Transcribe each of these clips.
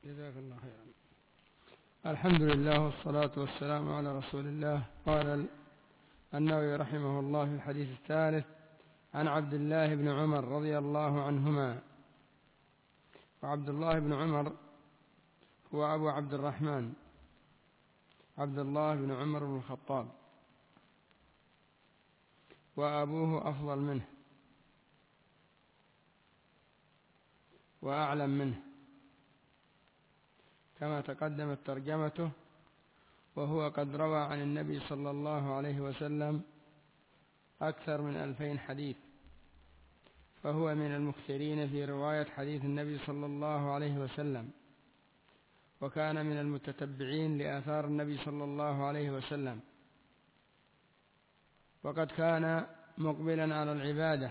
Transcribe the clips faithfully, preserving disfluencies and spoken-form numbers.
جزاك الله خيرا. الحمد لله والصلاة والسلام على رسول الله. قال النووي رحمه الله في الحديث الثالث عن عبد الله بن عمر رضي الله عنهما. وعبد الله بن عمر هو أبو عبد الرحمن عبد الله بن عمر بن الخطاب، وأبوه أفضل منه وأعلم منه كما تقدمت ترجمته، وهو قد روى عن النبي صلى الله عليه وسلم أكثر من ألفين حديث، فهو من المكثرين في رواية حديث النبي صلى الله عليه وسلم، وكان من المتتبعين لآثار النبي صلى الله عليه وسلم، وقد كان مقبلا على العبادة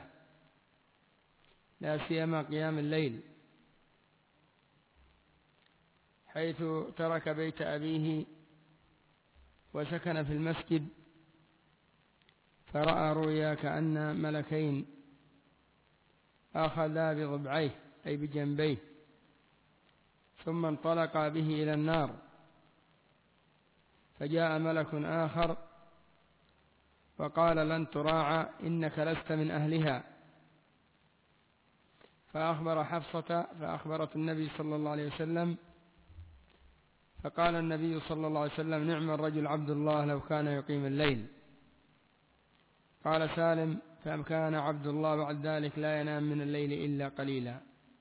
لا سيما قيام الليل، حيث ترك بيت أبيه وسكن في المسجد، فرأى رؤيا كأن ملكين أخذا بضبعيه أي بجنبيه، ثم انطلقا به إلى النار، فجاء ملك آخر وقال لن تراعى إنك لست من أهلها، فأخبر حفصة فأخبرت النبي صلى الله عليه وسلم، فقال النبي صلى الله عليه وسلم نعم الرجل عبد الله لو كان يقيم الليل. قال سالم فكان عبد الله بعد ذلك لا ينام من الليل إلا قليلا.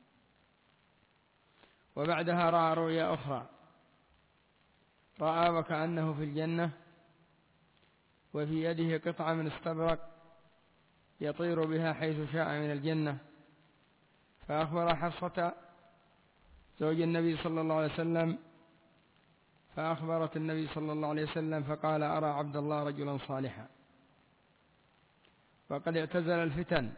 وبعدها رأى رؤيا أخرى، رأى وكأنه في الجنة وفي يده قطعة من استبرق يطير بها حيث شاء من الجنة، فأخبر حفصة زوج النبي صلى الله عليه وسلم، فأخبرت النبي صلى الله عليه وسلم فقال أرى عبد الله رجلا صالحا، وقد اعتزل الفتن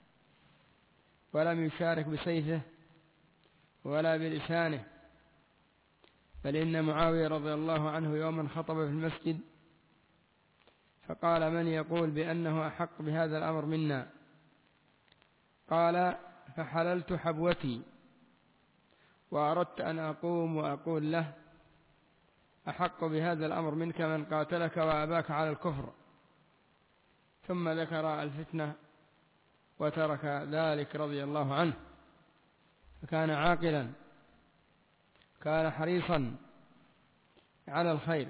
ولم يشارك بسيفه ولا بلسانه، بل إن معاوية رضي الله عنه يوما خطب في المسجد فقال من يقول بأنه أحق بهذا الأمر منا؟ قال فحللت حبوتي وأردت أن أقوم وأقول له أحق بهذا الأمر منك من قاتلك وأباك على الكفر، ثم ذكر الفتنة وترك ذلك رضي الله عنه، فكان عاقلا، كان حريصا على الخير،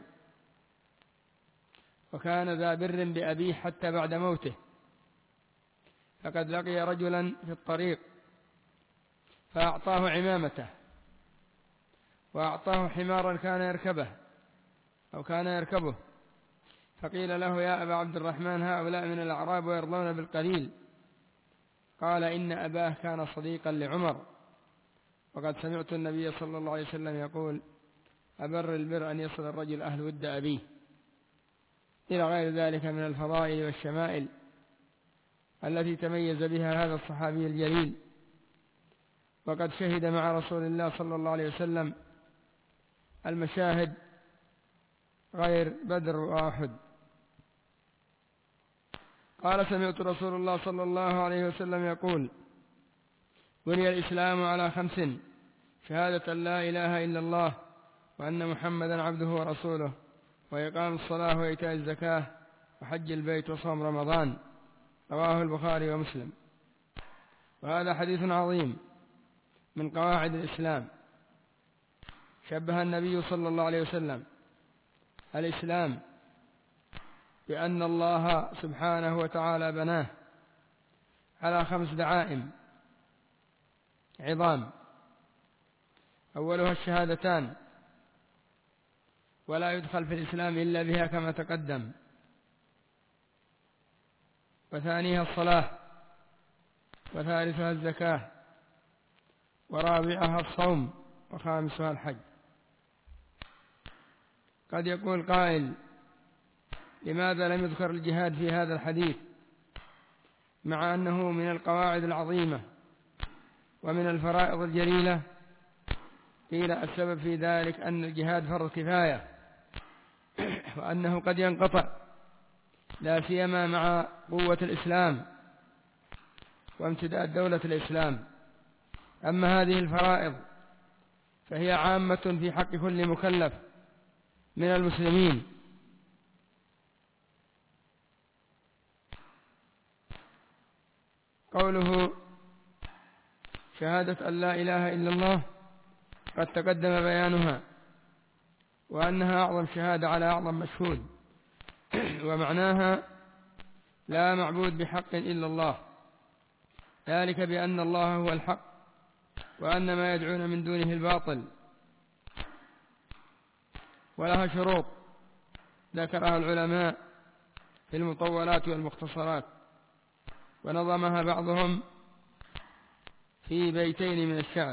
وكان ذا بر بأبيه حتى بعد موته، فقد لقي رجلا في الطريق فأعطاه عمامته وأعطاه حمارا كان يركبه أو كان يركبه، فقيل له يا أبا عبد الرحمن هؤلاء من الأعراب ويرضون بالقليل، قال إن أباه كان صديقا لعمر، وقد سمعت النبي صلى الله عليه وسلم يقول أبر البر أن يصل الرجل أهل ود أبيه، إلى غير ذلك من الفضائل والشمائل التي تميز بها هذا الصحابي الجليل، وقد شهد مع رسول الله صلى الله عليه وسلم المشاهد غير بدر وأحد. قال سمعت رسول الله صلى الله عليه وسلم يقول بني الإسلام على خمس: شهادة لا إله إلا الله وأن محمدا عبده ورسوله، وإقام الصلاة وإيتاء الزكاة وحج البيت وصوم رمضان، رواه البخاري ومسلم. وهذا حديث عظيم من قواعد الإسلام. شبه النبي صلى الله عليه وسلم الإسلام بأن الله سبحانه وتعالى بناه على خمس دعائم عظام، أولها الشهادتان، ولا يدخل في الإسلام إلا بها كما تقدم، وثانيها الصلاة، وثالثها الزكاة، ورابعها الصوم، وخامسها الحج. قد يقول قائل لماذا لم يذكر الجهاد في هذا الحديث مع أنه من القواعد العظيمة ومن الفرائض الجليلة؟ قيل السبب في ذلك أن الجهاد فرض كفاية، وأنه قد ينقطع لا سيما مع قوة الإسلام وامتداد دولة الإسلام. أما هذه الفرائض فهي عامة في حق كل مكلف من المسلمين. قوله شهادة أن لا إله إلا الله قد تقدم بيانها، وأنها أعظم شهادة على أعظم مشهود، ومعناها لا معبود بحق إلا الله، ذلك بأن الله هو الحق وأن ما يدعون من دونه الباطل. ولها شروط ذكرها العلماء في المطولات والمختصرات، ونظمها بعضهم في بيتين من الشعر.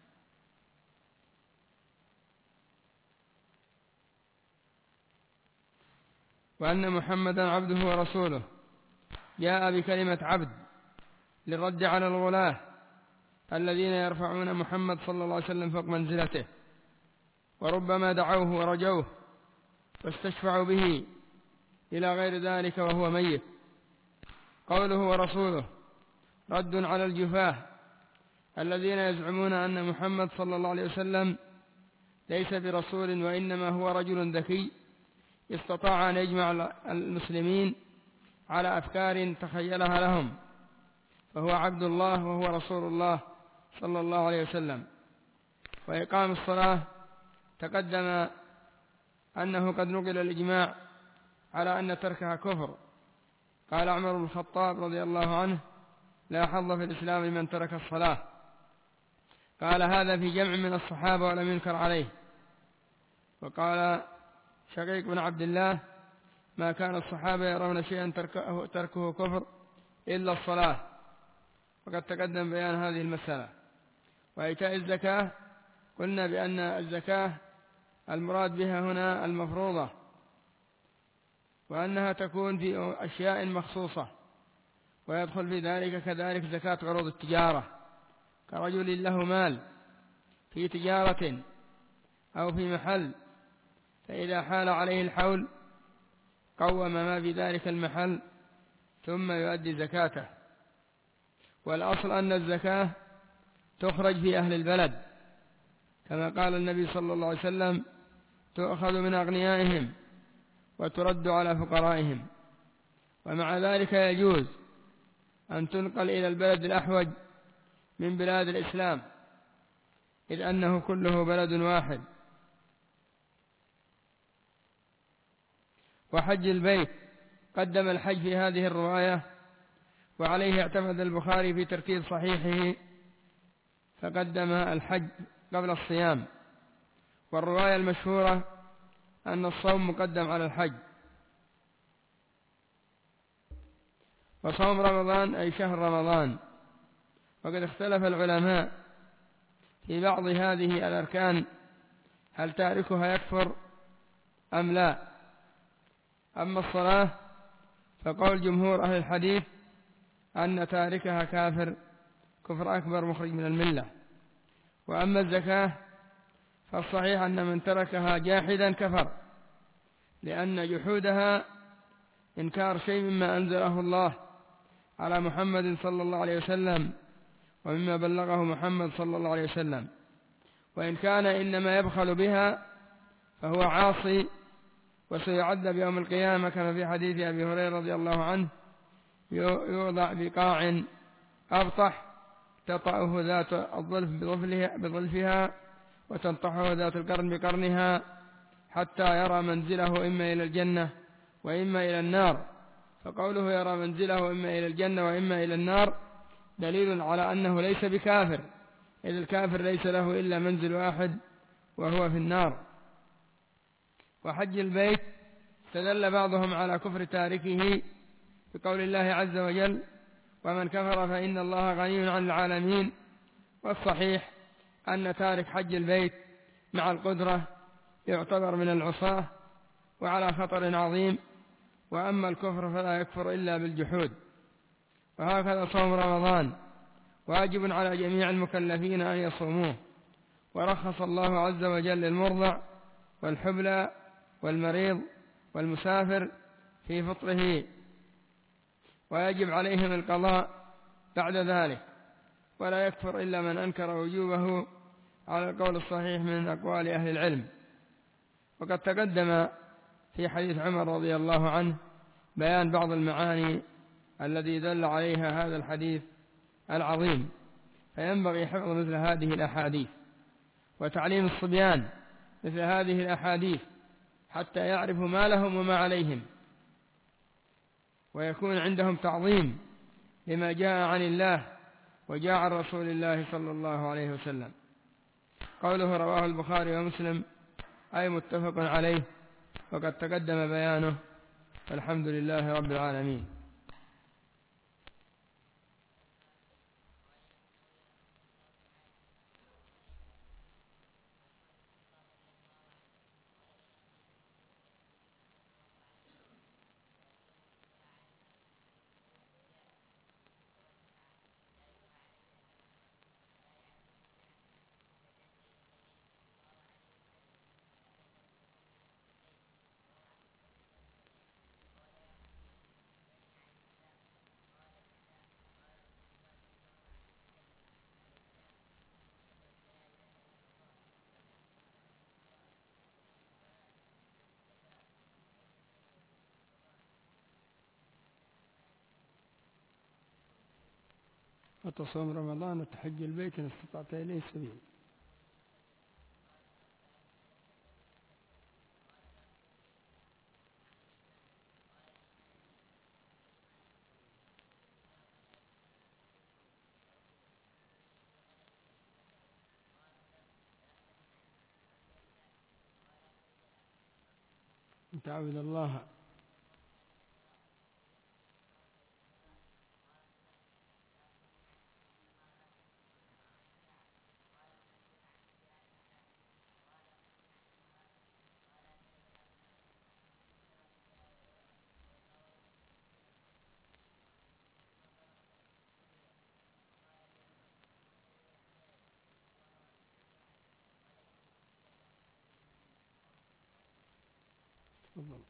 وأن محمدا عبده ورسوله جاء بكلمة عبد للرد على الغلاة الذين يرفعون محمد صلى الله عليه وسلم فوق منزلته، وربما دعوه ورجوه واستشفعوا به إلى غير ذلك وهو ميت. قوله ورسوله رد على الجفاة الذين يزعمون أن محمد صلى الله عليه وسلم ليس برسول، وإنما هو رجل ذكي استطاع أن يجمع المسلمين على أفكار تخيلها لهم، فهو عبد الله وهو رسول الله صلى الله عليه وسلم. وإقام الصلاة تقدم أنه قد نقل الإجماع على أن تركها كفر. قال عمر بن الخطاب رضي الله عنه لا حظ في الإسلام لمن ترك الصلاة. قال هذا في جمع من الصحابة ولم ينكر عليه. وقال شقيق بن عبد الله ما كان الصحابة يرون شيئا تركه, تركه كفر إلا الصلاة، وقد تقدم بيان هذه المسألة. وإيتاء الزكاة قلنا بأن الزكاة المراد بها هنا المفروضة، وأنها تكون في أشياء مخصوصة، ويدخل في ذلك كذلك زكاة عروض التجارة، كرجل له مال في تجارة أو في محل، فإذا حال عليه الحول قوم ما في ذلك المحل ثم يؤدي زكاته. والأصل أن الزكاة تخرج في أهل البلد، كما قال النبي صلى الله عليه وسلم تؤخذ من أغنيائهم وترد على فقرائهم. ومع ذلك يجوز أن تنقل إلى البلد الأحوج من بلاد الإسلام، إذ أنه كله بلد واحد. وحج البيت قدم الحج في هذه الرواية، وعليه اعتمد البخاري في ترتيب صحيحه فقدم الحج قبل الصيام. والرواية المشهورة أن الصوم مقدم على الحج. وصوم رمضان أي شهر رمضان. وقد اختلف العلماء في بعض هذه الأركان هل تاركها يكفر أم لا. أما الصلاة فقول جمهور أهل الحديث أن تاركها كافر كفر أكبر مخرج من الملة. وأما الزكاة فالصحيح أن من تركها جاحدا كفر، لأن جحودها إنكار شيء مما أنزله الله على محمد صلى الله عليه وسلم ومما بلغه محمد صلى الله عليه وسلم. وإن كان إنما يبخل بها فهو عاصي وسيعذب يوم القيامة، كما في حديث أبي هريرة رضي الله عنه يوضع بقاع أبطح تطأه ذات الظلف بظلفها وتنطحه ذات القرن بقرنها حتى يرى منزله إما إلى الجنة وإما إلى النار. فقوله يرى منزله إما إلى الجنة وإما إلى النار دليل على أنه ليس بكافر، إذ الكافر ليس له إلا منزل واحد وهو في النار. وحج البيت استدل بعضهم على كفر تاركه بقول الله عز وجل ومن كفر فإن الله غني عن العالمين. والصحيح أن تارك حج البيت مع القدرة يعتبر من العصاة وعلى خطر عظيم. وأما الكفر فلا يكفر إلا بالجحود. وهكذا صوم رمضان واجب على جميع المكلفين أن يصوموه، ورخص الله عز وجل للمرضع والحبلى والمريض والمسافر في فطره، ويجب عليهم القضاء بعد ذلك، ولا يكفر إلا من أنكر وجوبه على القول الصحيح من أقوال أهل العلم. وقد تقدم في حديث عمر رضي الله عنه بيان بعض المعاني الذي دل عليها هذا الحديث العظيم، فينبغي حفظ مثل هذه الأحاديث وتعليم الصبيان مثل هذه الأحاديث حتى يعرفوا ما لهم وما عليهم، ويكون عندهم تعظيم لما جاء عن الله وجاء عن رسول الله صلى الله عليه وسلم. قوله رواه البخاري ومسلم أي متفق عليه، وقد تقدم بيانه، والحمد لله رب العالمين. وتصوم رمضان وتحج البيت إن استطعت إليه سبيل. تعبد الله تفضل.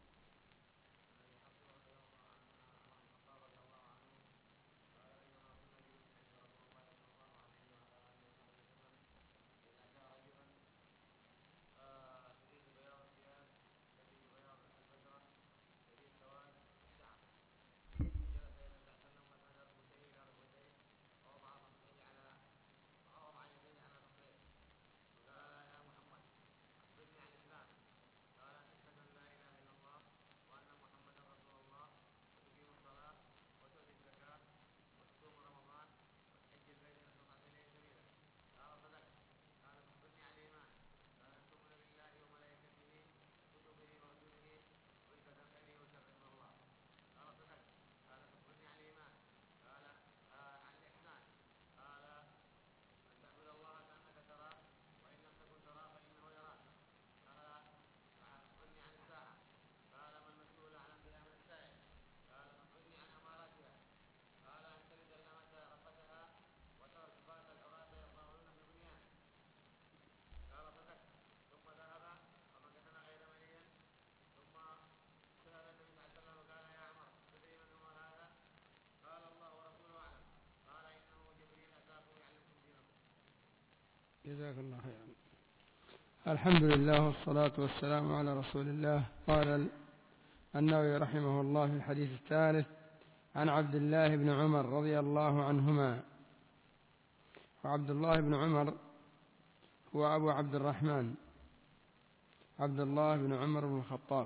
جزاك الله خيرا. الحمد لله والصلاة والسلام على رسول الله. قال النووي رحمه الله في الحديث الثالث عن عبد الله بن عمر رضي الله عنهما. وعبد الله بن عمر هو أبو عبد الرحمن عبد الله بن عمر بن الخطاب،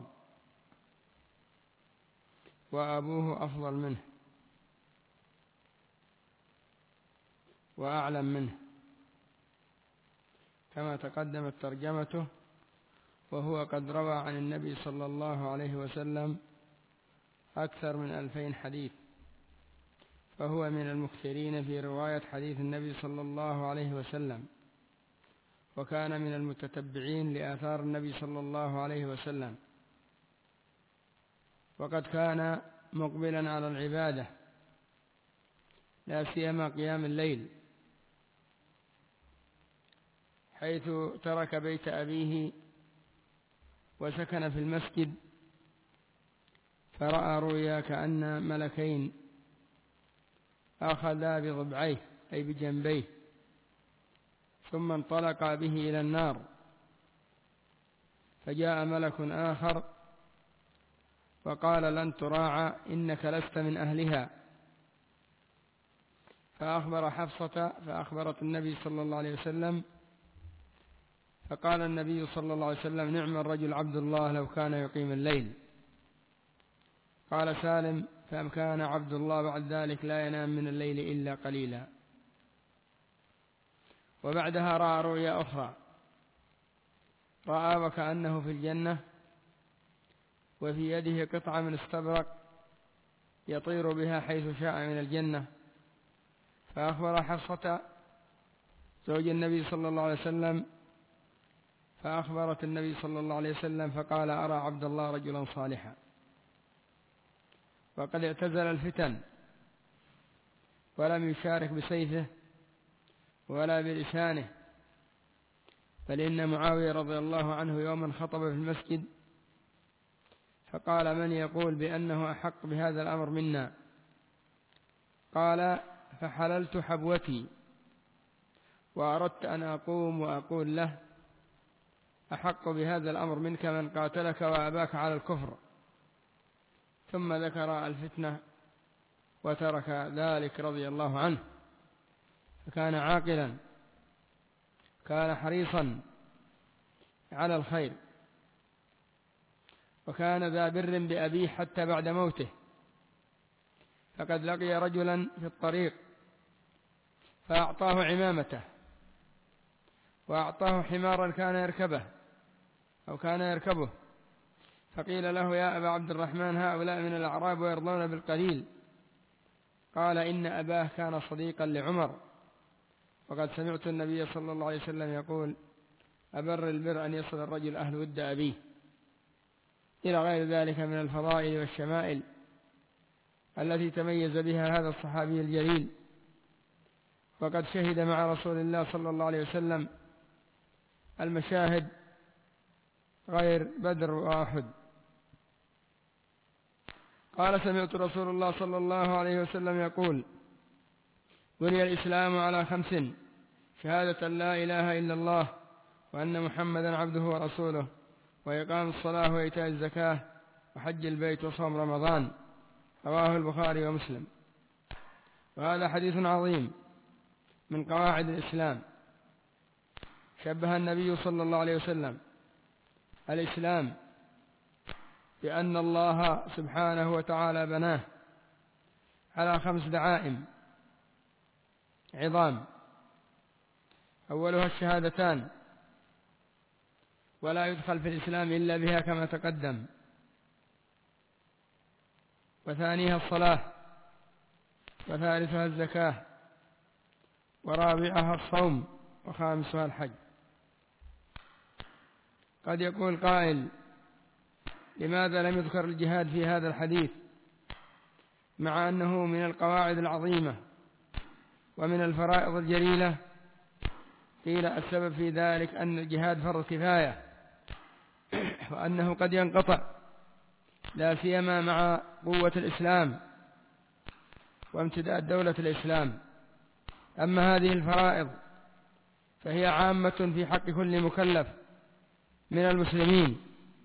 وأبوه أفضل منه وأعلم منه كما تقدمت ترجمته، وهو قد روى عن النبي صلى الله عليه وسلم أكثر من ألفين حديث، فهو من المكثرين في رواية حديث النبي صلى الله عليه وسلم، وكان من المتتبعين لآثار النبي صلى الله عليه وسلم، وقد كان مقبلا على العبادة لا سيما قيام الليل، حيث ترك بيت أبيه وسكن في المسجد، فرأى رؤيا كأن ملكين أخذا بضبعيه أي بجنبيه ثم انطلق به إلى النار، فجاء ملك آخر وقال لن تراعى إنك لست من أهلها، فأخبر حفصة فأخبرت النبي صلى الله عليه وسلم، فقال النبي صلى الله عليه وسلم نعم الرجل عبد الله لو كان يقيم الليل. قال سالم فكان عبد الله بعد ذلك لا ينام من الليل إلا قليلا. وبعدها رأى رؤيا أخرى، رأى وكأنه في الجنة وفي يده قطعة من استبرق يطير بها حيث شاء من الجنة، فأخبر حفصة زوج النبي صلى الله عليه وسلم، فأخبرت النبي صلى الله عليه وسلم فقال أرى عبد الله رجلا صالحا وقد اعتزل الفتن ولم يشارك بسيفه ولا بلسانه، بل إن معاوية رضي الله عنه يوما خطب في المسجد فقال من يقول بأنه أحق بهذا الأمر منا؟ قال فحللت حبوتي وأردت أن أقوم وأقول له أحق بهذا الأمر منك من قاتلك وأباك على الكفر، ثم ذكر الفتنة وترك ذلك رضي الله عنه. فكان عاقلا، كان حريصا على الخير، وكان ذا بر بأبيه حتى بعد موته. فقد لقي رجلا في الطريق فأعطاه عمامته وأعطاه حمارا كان يركبه أو كان يركبه، فقيل له يا أبا عبد الرحمن هؤلاء من الأعراب ويرضون بالقليل. قال إن أباه كان صديقا لعمر، وقد سمعت النبي صلى الله عليه وسلم يقول أبر البر أن يصل الرجل أهل ود أبيه، إلى غير ذلك من الفضائل والشمائل التي تميز بها هذا الصحابي الجليل. وقد شهد مع رسول الله صلى الله عليه وسلم المشاهد غير بدر وأحد. قال سمعت رسول الله صلى الله عليه وسلم يقول بني الإسلام على خمس: شهادة أن لا إله إلا الله وأن محمدا عبده ورسوله، وإقام الصلاة وإيتاء الزكاة وحج البيت وصوم رمضان. رواه البخاري ومسلم. وهذا حديث عظيم من قواعد الإسلام. شبه النبي صلى الله عليه وسلم الإسلام بأن الله سبحانه وتعالى بناه على خمس دعائم عظام، أولها الشهادتان، ولا يدخل في الإسلام إلا بها كما تقدم. وثانيها الصلاة، وثالثها الزكاة، ورابعها الصوم، وخامسها الحج. قد يقول قائل لماذا لم يذكر الجهاد في هذا الحديث مع أنه من القواعد العظيمة ومن الفرائض الجليلة؟ قيل السبب في ذلك أن الجهاد فرض كفاية، وأنه قد ينقطع لا سيما مع قوة الإسلام وامتداد دولة الإسلام. أما هذه الفرائض فهي عامة في حق كل مكلف من المسلمين.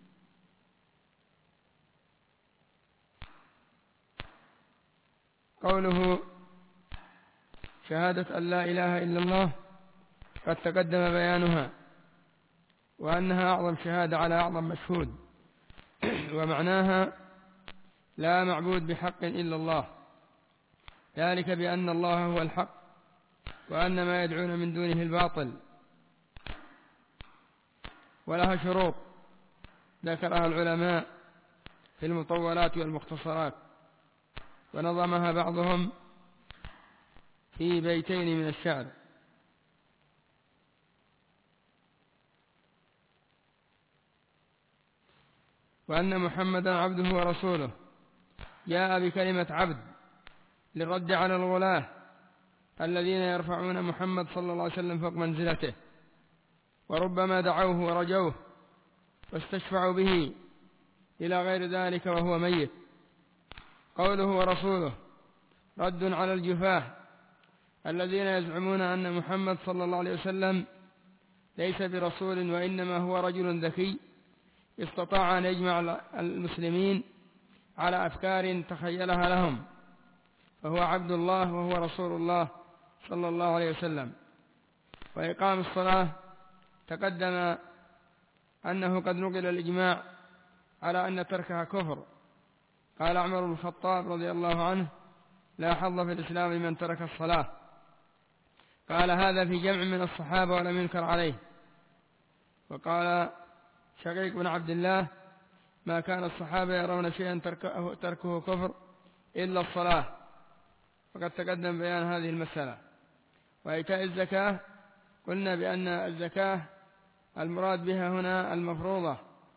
قوله شهادة أن لا إله إلا الله قد تقدم بيانها، وأنها أعظم شهادة على أعظم مشهود، ومعناها لا معبود بحق إلا الله، ذلك بأن الله هو الحق وأن ما يدعون من دونه الباطل. ولها شروط ذكرها العلماء في المطولات والمختصرات، ونظمها بعضهم في بيتين من الشعر: وأن محمدا عبده ورسوله جاء بكلمة عبد للرد على الغلاة الذين يرفعون محمد صلى الله عليه وسلم فوق منزلته، وربما دعوه ورجوه واستشفعوا به إلى غير ذلك وهو ميت. قوله ورسوله رد على الجفاه الذين يزعمون أن محمد صلى الله عليه وسلم ليس برسول وإنما هو رجل ذكي استطاع أن يجمع المسلمين على أفكار تخيلها لهم، فهو عبد الله وهو رسول الله صلى الله عليه وسلم. وإقام الصلاة تقدم أنه قد نقل الإجماع على أن تركها كفر. قال عمر بن الخطاب رضي الله عنه: لا حظ في الإسلام لمن ترك الصلاة. قال هذا في جمع من الصحابة ولم ينكر عليه. وقال شقيق بن عبد الله: ما كان الصحابة يرون شيئا تركه, تركه كفر إلا الصلاة. وقد تقدم بيان هذه المسألة. وإيتاء الزكاة قلنا بأن الزكاة المراد بها هنا المفروضة،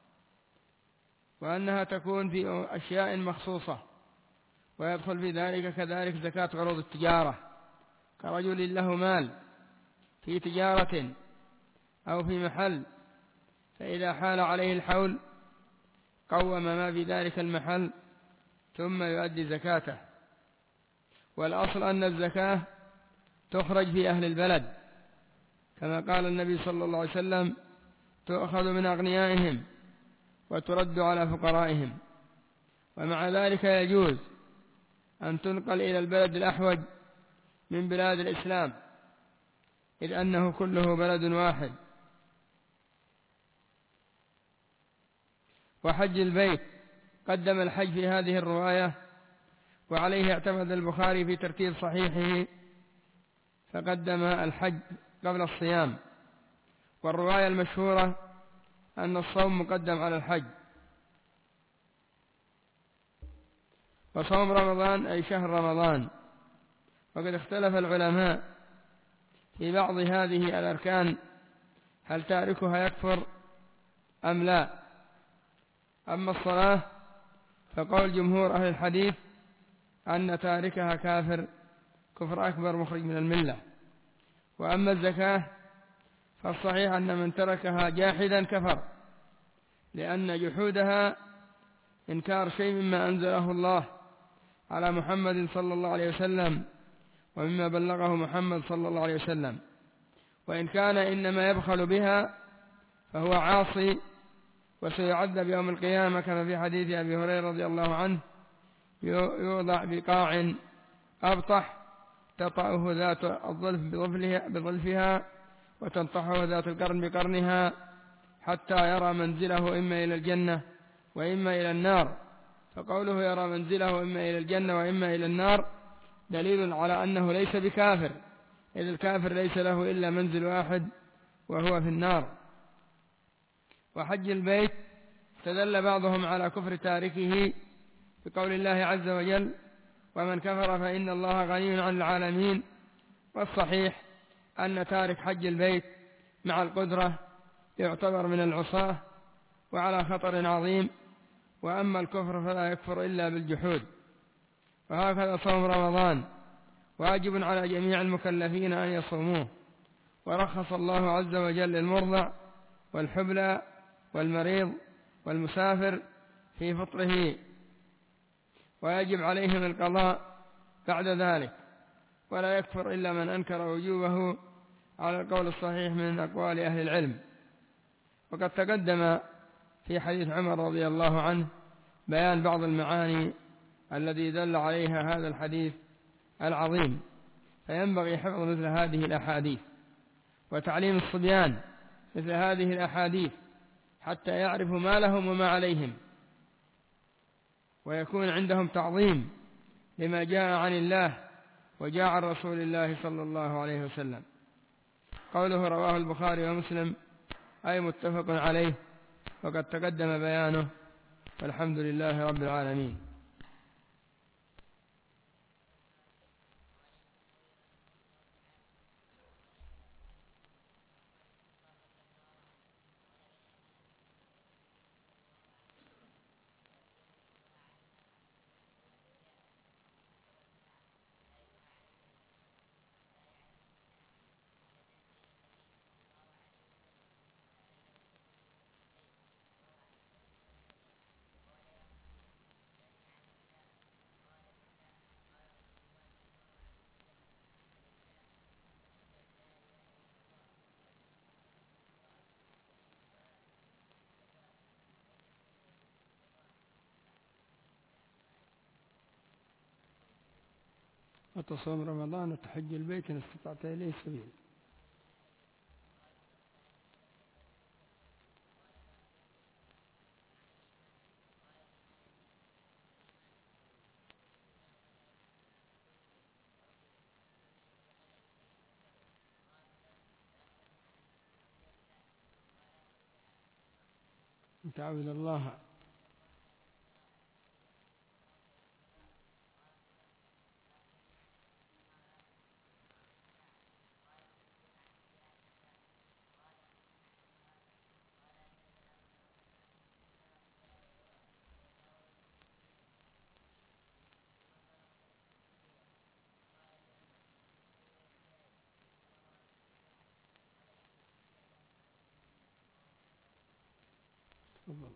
وأنها تكون في أشياء مخصوصة، ويدخل في ذلك كذلك زكاة عروض التجارة، كرجل له مال في تجارة أو في محل، فإذا حال عليه الحول قوم ما في ذلك المحل ثم يؤدي زكاته. والأصل أن الزكاة تخرج في أهل البلد، كما قال النبي صلى الله عليه وسلم: تؤخذ من أغنيائهم وترد على فقرائهم. ومع ذلك يجوز أن تنقل إلى البلد الأحوج من بلاد الإسلام، إذ أنه كله بلد واحد. وحج البيت قدم الحج في هذه الرواية، وعليه اعتمد البخاري في ترتيب صحيحه فقدم الحج قبل الصيام. والرواية المشهورة أن الصوم مقدم على الحج. وصوم رمضان أي شهر رمضان. وقد اختلف العلماء في بعض هذه الأركان هل تاركها يكفر أم لا. أما الصلاة فقول جمهور أهل الحديث أن تاركها كافر كفر أكبر مخرج من الملة. وأما الزكاة فالصحيح أن من تركها جاحدا كفر، لأن جحودها إنكار شيء مما أنزله الله على محمد صلى الله عليه وسلم ومما بلغه محمد صلى الله عليه وسلم. وإن كان إنما يبخل بها فهو عاصي وسيعذب يوم القيامة، كما في حديث أبي هريرة رضي الله عنه: يوضع بقاع أبطح تطأه ذات الظلف بظلفها وتنطحه ذات القرن بقرنها حتى يرى منزله إما إلى الجنة وإما إلى النار. فقوله يرى منزله إما إلى الجنة وإما إلى النار دليل على أنه ليس بكافر، إذ الكافر ليس له إلا منزل واحد وهو في النار. وحج البيت استدل بعضهم على كفر تاركه بقول الله عز وجل: ومن كفر فإن الله غني عن العالمين. والصحيح أن تارك حج البيت مع القدرة يعتبر من العصاة وعلى خطر عظيم. وأما الكفر فلا يكفر إلا بالجحود. وهكذا صوم رمضان واجب على جميع المكلفين أن يصوموه. ورخص الله عز وجل المرضع والحبلى والمريض والمسافر في فطره، ويجب عليهم القضاء بعد ذلك. ولا يكفر إلا من أنكر وجوبه على القول الصحيح من أقوال أهل العلم. وقد تقدم في حديث عمر رضي الله عنه بيان بعض المعاني الذي دل عليها هذا الحديث العظيم، فينبغي حفظ مثل هذه الأحاديث وتعليم الصبيان مثل هذه الأحاديث حتى يعرفوا ما لهم وما عليهم، ويكون عندهم تعظيم لما جاء عن الله وجاء عن رسول الله صلى الله عليه وسلم. قوله رواه البخاري ومسلم أي متفق عليه، وقد تقدم بيانه، والحمد لله رب العالمين. وتصوم رمضان وتحج البيت إن استطعت إليه سبيل. تعبد الله تفضل.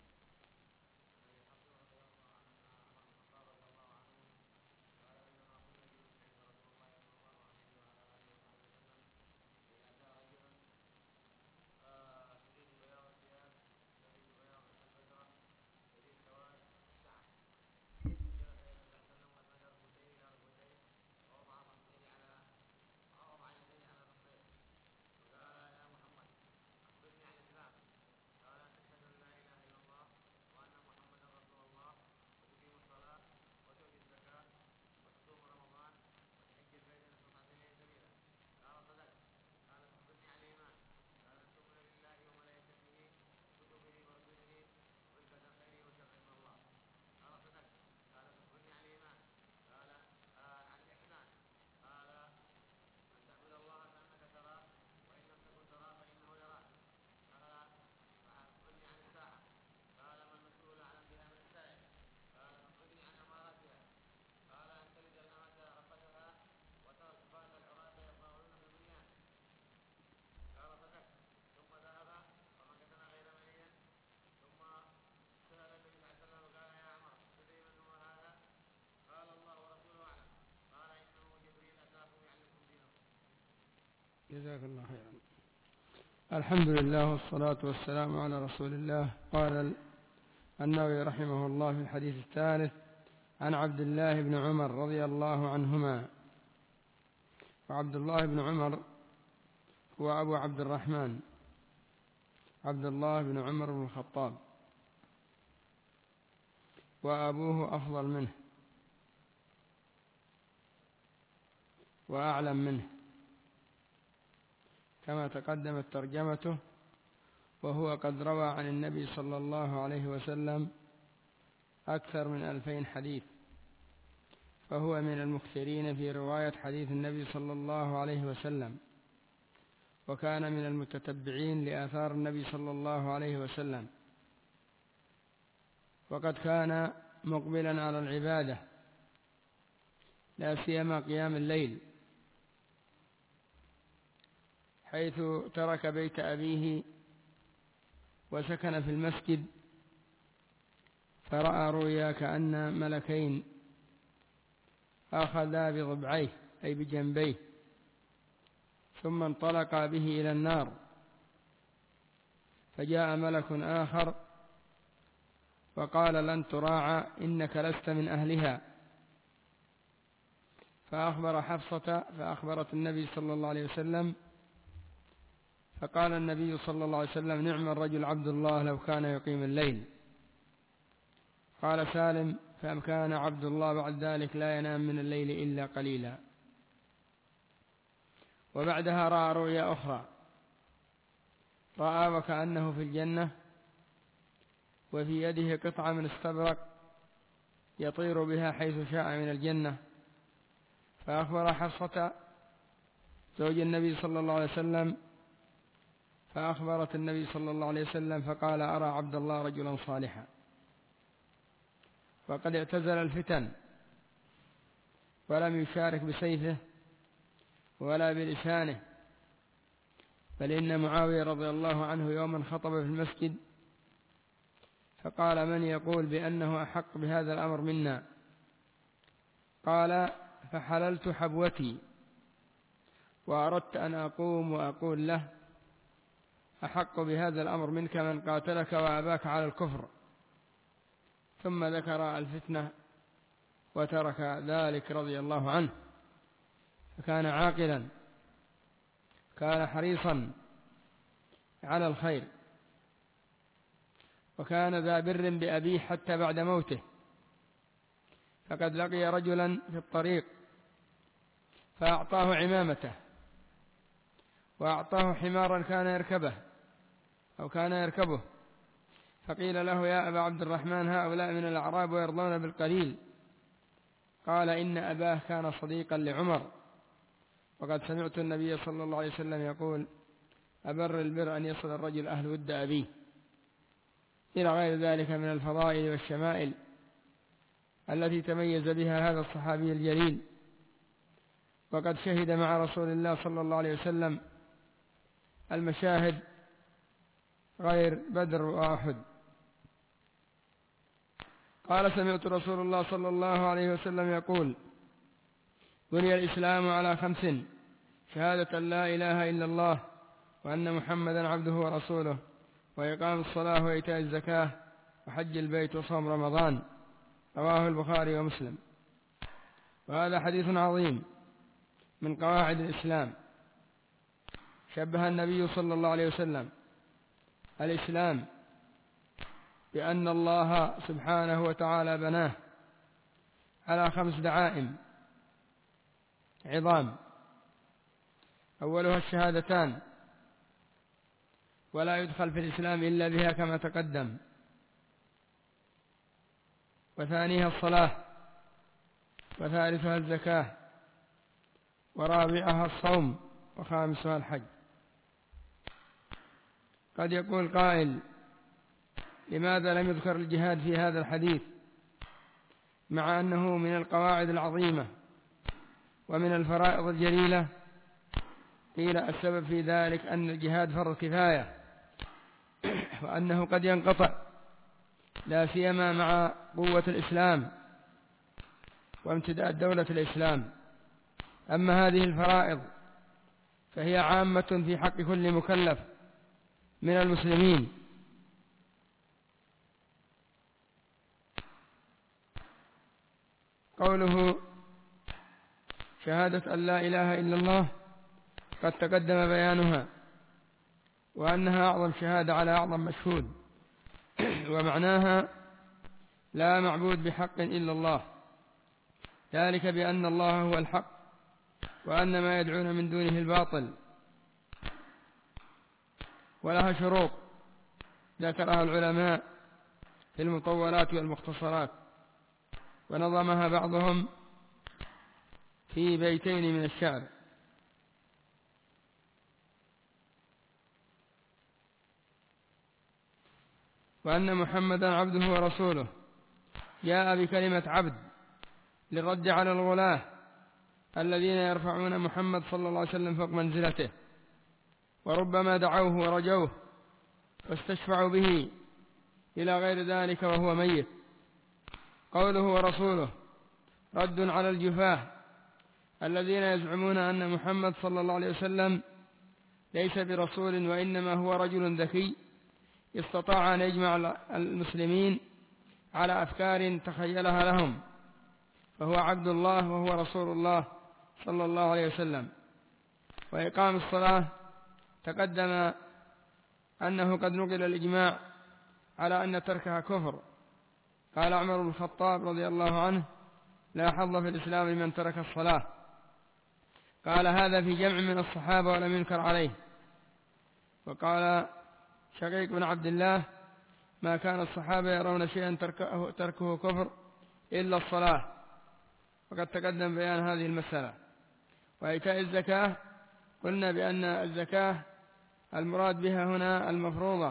جزاك الله خيرا. الحمد لله والصلاة والسلام على رسول الله. قال النووي رحمه الله في الحديث الثالث عن عبد الله بن عمر رضي الله عنهما. وعبد الله بن عمر هو أبو عبد الرحمن عبد الله بن عمر بن الخطاب، وأبوه أفضل منه وأعلم منه كما تقدمت ترجمته، وهو قد روى عن النبي صلى الله عليه وسلم أكثر من ألفين حديث، فهو من المكثرين في رواية حديث النبي صلى الله عليه وسلم، وكان من المتتبعين لآثار النبي صلى الله عليه وسلم، وقد كان مقبلا على العبادة لا سيما قيام الليل، حيث ترك بيت أبيه وسكن في المسجد، فرأى رؤيا كأن ملكين أخذا بضبعيه أي بجنبيه، ثم انطلقا به إلى النار، فجاء ملك آخر وقال لن تراعى إنك لست من أهلها، فأخبر حفصة فأخبرت النبي صلى الله عليه وسلم، فقال النبي صلى الله عليه وسلم نعم الرجل عبد الله لو كان يقيم الليل. قال سالم فكان عبد الله بعد ذلك لا ينام من الليل إلا قليلا. وبعدها رأى رؤيا أخرى، رأى وكأنه في الجنة وفي يده قطعة من استبرق يطير بها حيث شاء من الجنة، فأخبر حفصة زوج النبي صلى الله عليه وسلم، فأخبرت النبي صلى الله عليه وسلم فقال أرى عبد الله رجلا صالحا، وقد اعتزل الفتن ولم يشارك بسيفه ولا بلسانه، بل إن معاوية رضي الله عنه يوما خطب في المسجد فقال من يقول بأنه أحق بهذا الأمر منا؟ قال فحللت حبوتي وأردت أن أقوم وأقول له أحق بهذا الأمر منك من قاتلك وأباك على الكفر، ثم ذكر الفتنة وترك ذلك رضي الله عنه. فكان عاقلا، كان حريصا على الخير، وكان ذا بر بأبيه حتى بعد موته. فقد لقي رجلا في الطريق فأعطاه عمامته وأعطاه حمارا كان يركبه أو كان يركبه، فقيل له: يا أبا عبد الرحمن، هؤلاء من الأعراب ويرضون بالقليل. قال: إن أباه كان صديقا لعمر، وقد سمعت النبي صلى الله عليه وسلم يقول: أبر البر أن يصل الرجل أهل ود أبيه، إلى غير ذلك من الفضائل والشمائل التي تميز بها هذا الصحابي الجليل. وقد شهد مع رسول الله صلى الله عليه وسلم المشاهد غير بدر وأحد. قال: سمعت رسول الله صلى الله عليه وسلم يقول: بني الإسلام على خمس: شهادة أن لا إله إلا الله وأن محمدا عبده ورسوله، وإقام الصلاة وإيتاء الزكاة وحج البيت وصوم رمضان. رواه البخاري ومسلم. وهذا حديث عظيم من قواعد الإسلام. شبه النبي صلى الله عليه وسلم الإسلام بأن الله سبحانه وتعالى بناه على خمس دعائم عظام، أولها الشهادتان، ولا يدخل في الإسلام إلا بها كما تقدم. وثانيها الصلاة، وثالثها الزكاة، ورابعها الصوم، وخامسها الحج. قد يقول قائل: لماذا لم يذكر الجهاد في هذا الحديث مع أنه من القواعد العظيمة ومن الفرائض الجليلة؟ قيل: السبب في ذلك أن الجهاد فرض كفاية، وأنه قد ينقطع، لا سيما مع قوة الإسلام وامتداد دولة الإسلام. أما هذه الفرائض فهي عامة في حق كل مكلف من المسلمين. قوله شهادة أن لا إله إلا الله قد تقدم بيانها، وأنها أعظم شهادة على أعظم مشهود، ومعناها لا معبود بحق إلا الله، ذلك بأن الله هو الحق، وأن ما يدعون من دونه الباطل. ولها شروط ذكرها العلماء في المطولات والمختصرات، ونظمها بعضهم في بيتين من الشعر: وأن محمدا عبده ورسوله جاء بكلمة عبد للرد على الغلاة الذين يرفعون محمد صلى الله عليه وسلم فوق منزلته، وربما دعوه ورجوه واستشفعوا به إلى غير ذلك وهو ميت. قوله ورسوله رد على الجفاة الذين يزعمون أن محمد صلى الله عليه وسلم ليس برسول، وإنما هو رجل ذكي استطاع أن يجمع المسلمين على أفكار تخيلها لهم، فهو عبد الله وهو رسول الله صلى الله عليه وسلم. وإقام الصلاة تقدم أنه قد نقل الإجماع على أن تركها كفر. قال عمر بن الخطاب رضي الله عنه: لا حظ في الإسلام لمن ترك الصلاة. قال هذا في جمع من الصحابة ولم ينكر عليه. وقال شقيق بن عبد الله: ما كان الصحابة يرون شيئا تركه, تركه كفر إلا الصلاة. وقد تقدم بيان هذه المسألة. وإيتاء الزكاة قلنا بأن الزكاة المراد بها هنا المفروضة،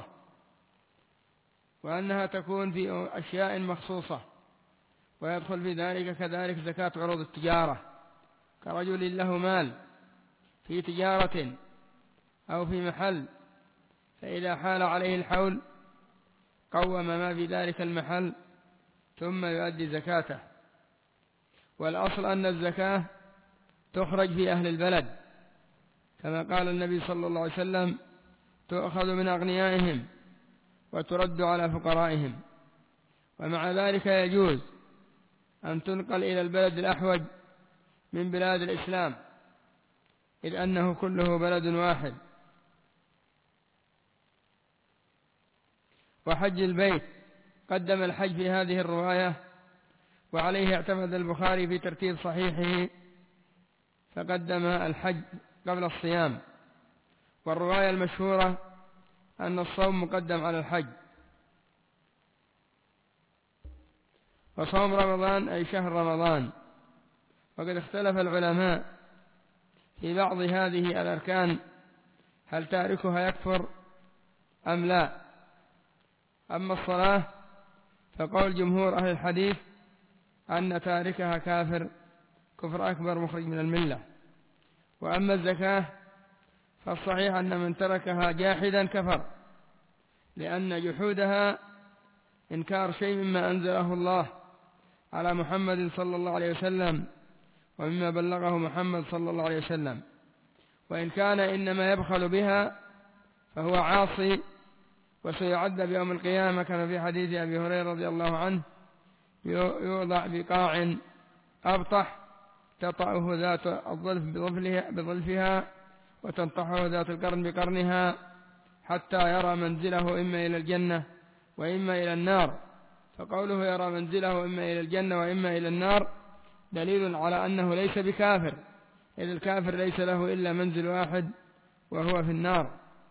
وأنها تكون في أشياء مخصوصة، ويدخل في ذلك كذلك زكاة عروض التجارة، كرجل له مال في تجارة أو في محل، فإذا حال عليه الحول قوم ما في ذلك المحل ثم يؤدي زكاته. والأصل أن الزكاة تخرج في أهل البلد، كما قال النبي صلى الله عليه وسلم: تؤخذ من أغنيائهم وترد على فقرائهم. ومع ذلك يجوز أن تنقل إلى البلد الأحوج من بلاد الإسلام إذ أنه كله بلد واحد. وحج البيت قدم الحج في هذه الرواية، وعليه اعتمد البخاري في ترتيب صحيحه فقدم الحج قبل الصيام. والرواية المشهورة أن الصوم مقدم على الحج. وصوم رمضان أي شهر رمضان. وقد اختلف العلماء في بعض هذه الأركان هل تاركها يكفر أم لا. أما الصلاة فقول جمهور أهل الحديث أن تاركها كافر كفر أكبر مخرج من الملة. وأما الزكاة فالصحيح أن من تركها جاحدا كفر، لأن جحودها إنكار شيء مما أنزله الله على محمد صلى الله عليه وسلم ومما بلغه محمد صلى الله عليه وسلم. وإن كان إنما يبخل بها فهو عاصي وسيعذب يوم القيامة، كما في حديث أبي هريرة رضي الله عنه: يوضع بقاع أبطح تطأه ذات الظلف بظلفها وتنطحه ذات القرن بقرنها حتى يرى منزله إما إلى الجنة وإما إلى النار. فقوله يرى منزله إما إلى الجنة وإما إلى النار دليل على أنه ليس بكافر، إذ الكافر ليس له إلا منزل واحد وهو في النار.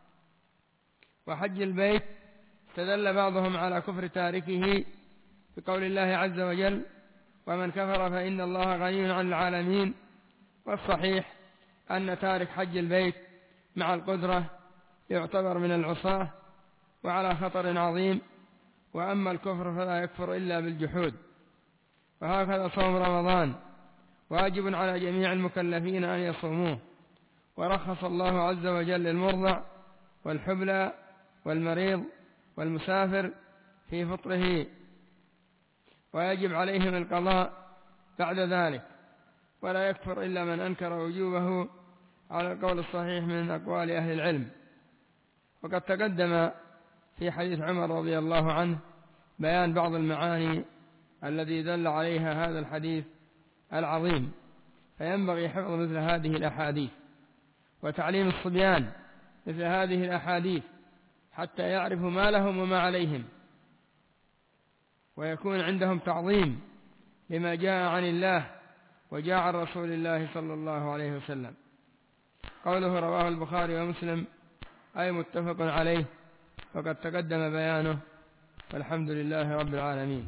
وحج البيت استدل بعضهم على كفر تاركه بقول الله عز وجل: ومن كفر فإن الله غني عن العالمين. والصحيح أن تارك حج البيت مع القدرة يعتبر من العصاة وعلى خطر عظيم. وأما الكفر فلا يكفر إلا بالجحود. وهكذا صوم رمضان واجب على جميع المكلفين أن يصوموه. ورخص الله عز وجل للمرضع والحبلى والمريض والمسافر في فطره، ويجب عليهم القضاء بعد ذلك. ولا يكفر إلا من أنكر وجوبه على القول الصحيح من أقوال أهل العلم. وقد تقدم في حديث عمر رضي الله عنه بيان بعض المعاني الذي دل عليها هذا الحديث العظيم، فينبغي حفظ مثل هذه الأحاديث وتعليم الصبيان مثل هذه الأحاديث حتى يعرفوا ما لهم وما عليهم، ويكون عندهم تعظيم لما جاء عن الله وجاء عن رسول الله صلى الله عليه وسلم. قوله رواه البخاري ومسلم أي متفق عليه، وقد تقدم بيانه، والحمد لله رب العالمين.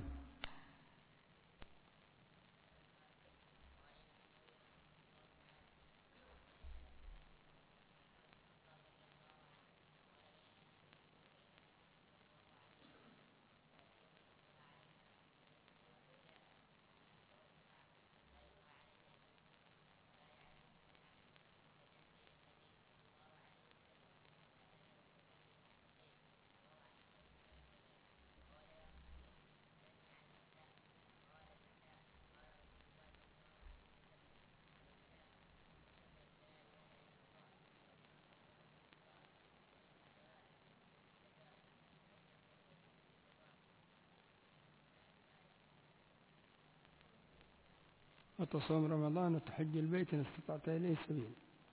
وتصوم رمضان وتحج البيت إن استطعت إليه سبيل.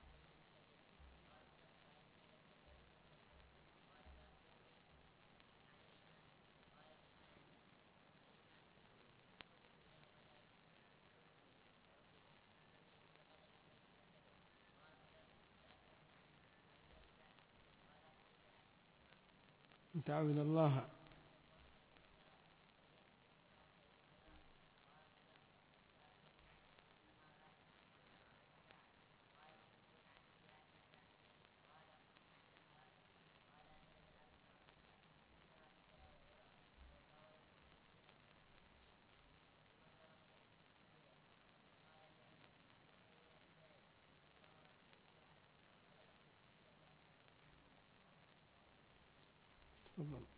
تعبد الله تفضل.